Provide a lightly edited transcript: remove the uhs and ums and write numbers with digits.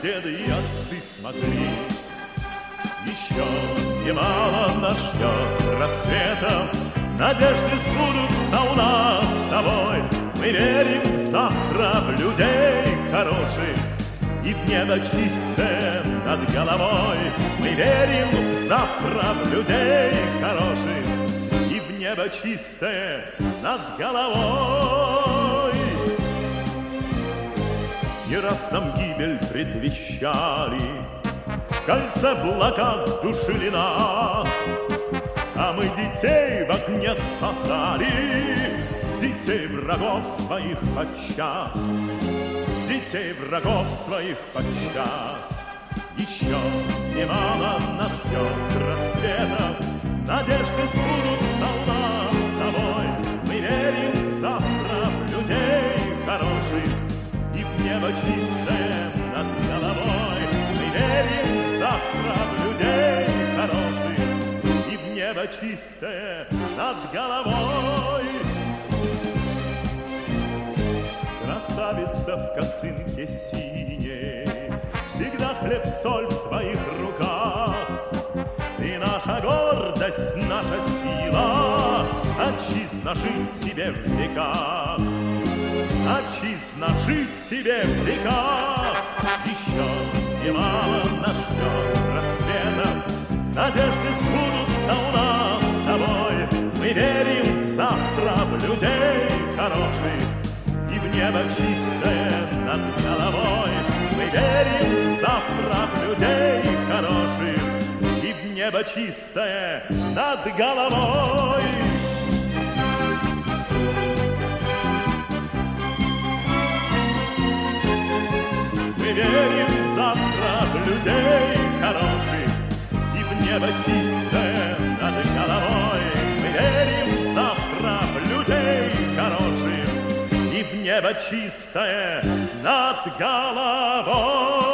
деды и отцы, смотри. Еще немало нас ждет рассветов, надежды сбудутся у нас с тобой. Мы верим завтра в людей хороших и в небо чистое над головой. Мы верим завтра в людей хороших и в небо чистое над головой. Не раз нам гибель предвещали, кольца блокад душили нас, а мы детей в огне спасали, детей врагов своих подчас, детей врагов своих подчас. Еще немало нас ждет рассветов, надежды сбудутся у нас с тобой. Мы верим завтра в людей хороших и в небо чистое над головой. Мы верим завтра в людей хороших и в небо чистое над головой. Красавица в косынке синей, всегда хлеб-соль в твоих руках. Ты наша гордость, наша сила, отчизна жить себе в веках. Отчизна жить себе в веках. Еще немало нас ждет рассветов, надежды сбудутся у нас с тобой. Мы верим завтра в людей хороших и в небо чистое над головой. Мы верим завтра в людей хороших и в небо чистое над головой. Мы верим завтра в людей хороших и в небо чистое над головой. Мы верим завтра в людей хороших и в небо чистое над головой.